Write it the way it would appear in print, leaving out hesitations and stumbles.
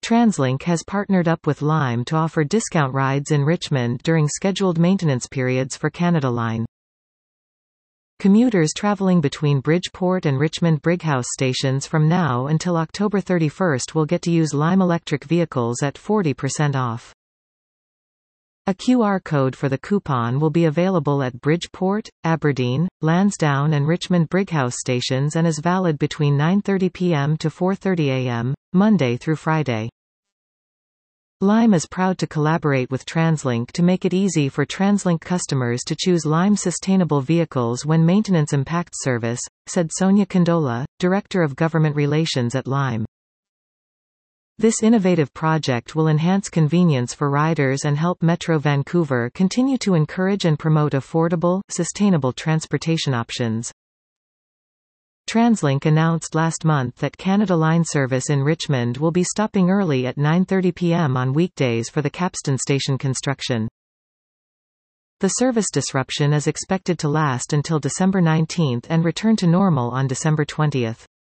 TransLink has partnered up with Lime to offer discount rides in Richmond during scheduled maintenance periods for Canada Line. Commuters traveling between Bridgeport and Richmond Brighouse stations from now until October 31 will get to use Lime electric vehicles at 40% off. A QR code for the coupon will be available at Bridgeport, Aberdeen, Lansdowne and Richmond Brighouse stations and is valid between 9:30 p.m. to 4:30 a.m., Monday through Friday. Lime is proud to collaborate with TransLink to make it easy for TransLink customers to choose Lime sustainable vehicles when maintenance impacts service, said Sonia Condola, Director of Government Relations at Lime. This innovative project will enhance convenience for riders and help Metro Vancouver continue to encourage and promote affordable, sustainable transportation options. TransLink announced last month that Canada Line service in Richmond will be stopping early at 9:30 p.m. on weekdays for the Capstan station construction. The service disruption is expected to last until December 19 and return to normal on December 20.